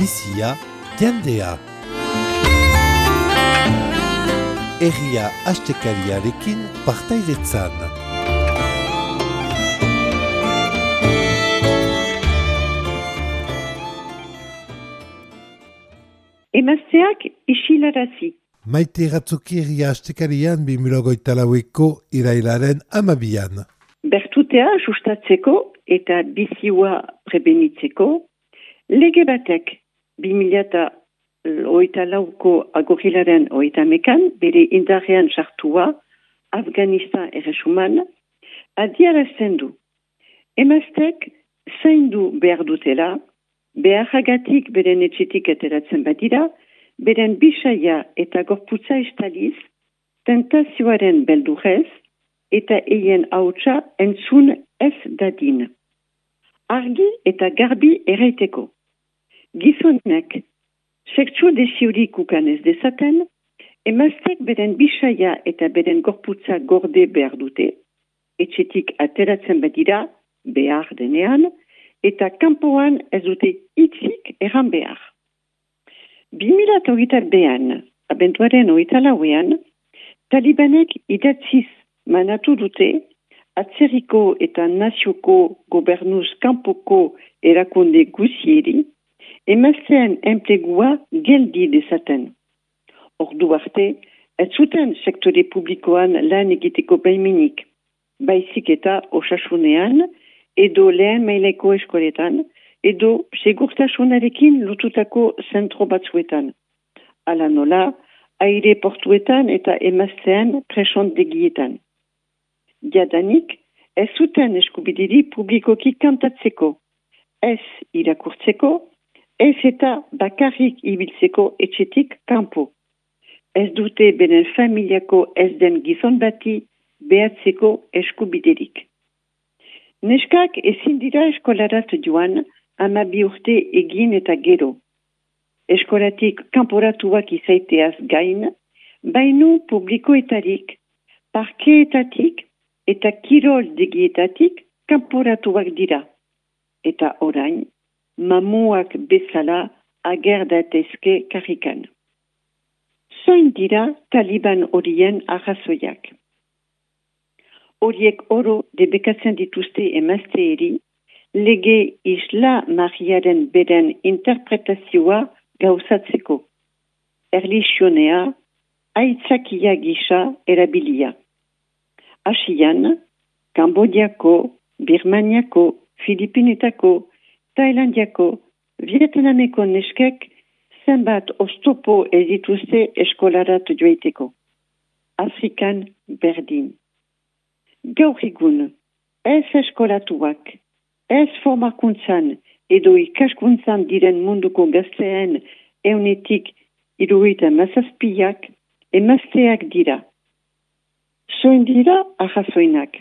bizia, jendea. Herria astekariarekin partaidetzan. Emazteak isilarazi. Maite Ratzoki herria astekarian 2024ko irailaren 12an. Bertutea sustatzeko eta bizioa prebenitzeko, lege batek 2024ko agorilaren 30ean bere indarrean sartua Afganistan erresuman adierazten du. Emaztek zaindu behar dutela, beharragatik beren etxetik ateratzen badira, beren bisaia eta gorputza estaliz, tentazioaren beldurrez, eta eien hautsa entzun ez dadin. Argi eta garbi erraiteko. Gizonek, sektsu desiorik ukan ez dezaten, emaztek beren bisaia eta beren gorputza gorde behar dute, etxetik ateratzen badira, behar denean, eta kanpoan ez dute hitzik erran behar. 2022an, abenduaren 24ean, Talibanek idatziz manatu dute atzerriko eta nazioko gobernuz kanpoko erakunde guzieri, emaztean enplegua geldi dezaten. Ordu arte, ez zuten sektore publikoan lan egiteko baimenik, baizik eta osasunean, edo lehen maileko eskoletan, edo segurtasunarekin lotutako zentro batzuetan. Ala nola, aire portuetan eta emaztean presondegietan. Jadanik, ez zuten eskubidiri publikoki kantatzeko, ez irakurtzeko, ez eta bakarrik ibiltzeko etxetik kanpo. Ez dute beren familiako ez den gizon bati behatzeko eskubiderik. Neskak ezin dira eskolarat joan 12 urte egin eta gero. Eskolatik kanporatuak izaiteaz gain, bainu publikoetarik, parkeetatik eta kirol degietatik kanporatuak dira. Eta orain, mamuak bezala ager daitezke karrikan. Zoin dira Taliban horien arrazoiak. Horiek oro debekatzen dituzte emazteeri, lege isla mariaren beren interpretazioa gauzatzeko. Erlizionea, aitzakia gisa erabilia. Asian, Kambodiako, Birmaniako, Filipinetako, Tailandiako, Vietnameko neskek zenbat oztopo ez dituzte eskolarat joiteko. Afrikan berdin. Gaur egun, ez eskolatuak, ez formakuntzan edo ikaskuntzan diren munduko gazteen eunetik 77 emazteak dira. Zoin dira arrazoinak.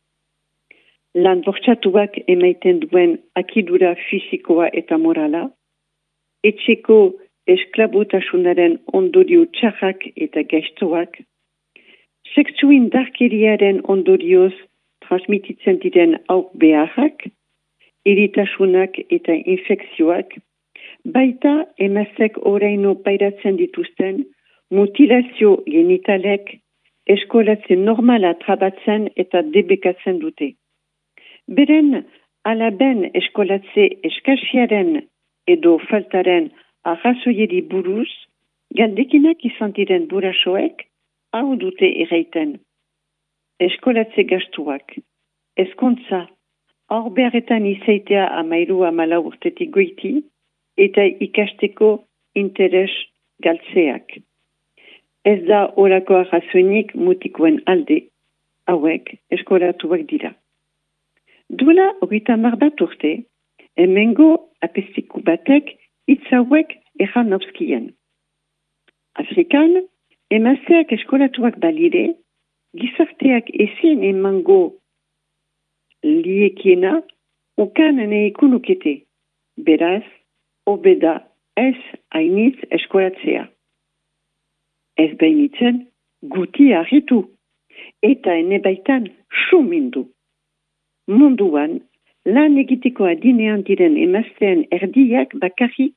Lan bortxatuak emaiten duen akidura fisikoa eta morala, etxeko esklabutasunaren ondorio txarrak eta gaiztoak, sektsu indarkeriaren ondorioz transmititzen diren auk beharrak, iritasunak eta infekzioak, baita emaztek oraino pairatzen dituzten mutilazio genitalek eskolatzen normala trabatzen eta debekatzen dute. Beren alaben eskolatze eskasiaren edo faltaren arrazoieri buruz, galdekinak izan diren burasoek, hau dute erraiten. Eskolatze gastuak, ezkontza, hor beharretan izaitea 13-14 urtetik goiti, eta ikasteko interes galtzeak. Ez da horako arrazoinik mutikoen alde, hauek eskolatuak dira. Duela 30 bat urte, hemengo apestiku batek hitz hauek erran nobskien. Afrikan, emazteak eskolatuak balire, gizarteak ezin emango liekiena ukan neiko lukete. Beraz, obeda ez hainitz eskolatzea. Ez bainitzen guti harritu eta ene baitan sumindu. Munduan, lan egiteko adinean diren emazteen erdiak bakarrik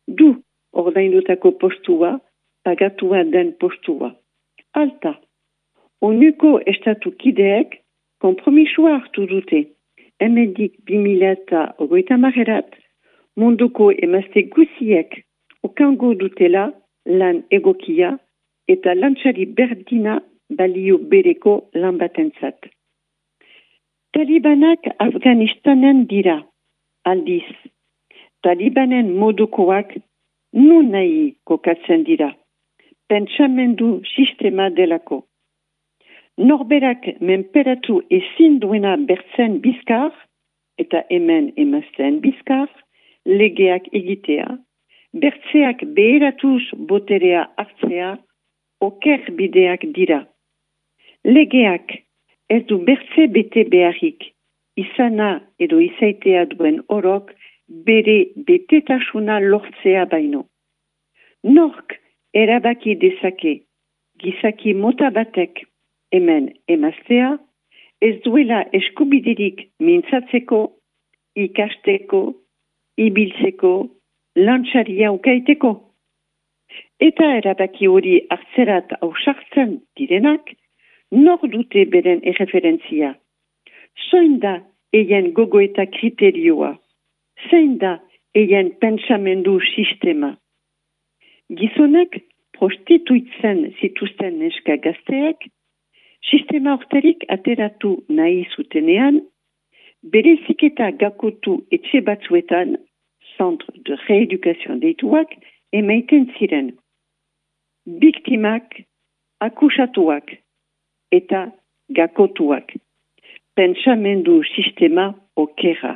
du ordaindutako postua, pagatua den postua. Alta, onuko estatu kideek konpromisua hartu dute. Hemendik 2030 munduko emazte guziek okango dutela lan egokia eta lantxari berdina balio bereko lan batentzat. Talibanak Afganistanen dira, aldiz. Talibanen modukoak nun nahi kokatzen dira. Pentsamendu sistema delako. Norberak menperatu ezin duena bertzen bizkar, eta hemen emazten bizkar, legeak egitea, bertzeak beheratuz boterea hartzea, oker bideak dira. Legeak ez du bertze bete beharrik, izana edo izaitea duen orok bere betetasuna lortzea baino. Nork erabaki dezake, gizaki mota batek, hemen emaztea, ez duela eskubiderik mintzatzeko, ikasteko, ibiltzeko, lantxaria ukaiteko. Eta erabaki hori hartzerat ausartzen direnak, nor dute beren erreferentzia. Zoin da eien gogo eta kriterioa. Zein da eien pentsamendu sistema. Gizonek prostituitzen zituzten neska gazteek, sistema hortarik ateratu nahi zutenean, berezik eta gakotu etxe batzuetan, Centre de Rééducation deituak, emaiten ziren. Biktimak, akusatuak eta gakotuak. Pentsamendu sistema okera.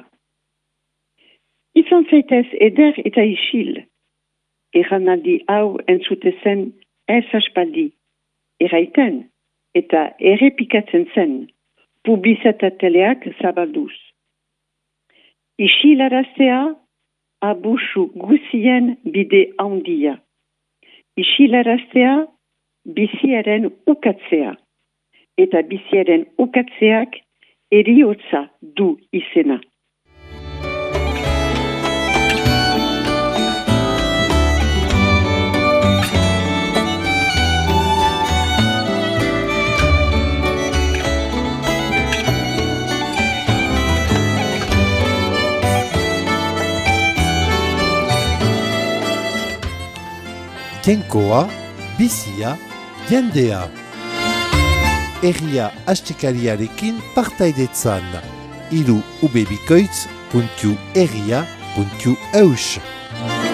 Izan zaitez eder eta isil. Erranaldi hau entzutezen ez aspaldi. Eraiten eta errepikatzen zen, publizitateleak zabalduz. Isilaraztea, abusu guzien bide handia. Isilaraztea, biziaren ukatzea. Eta biziaren ukatzeak eriotza du izena. Jainkoa, bizia, jendea. Herria astekariarekin partaidetzan. Ubebikoitz.herria.eus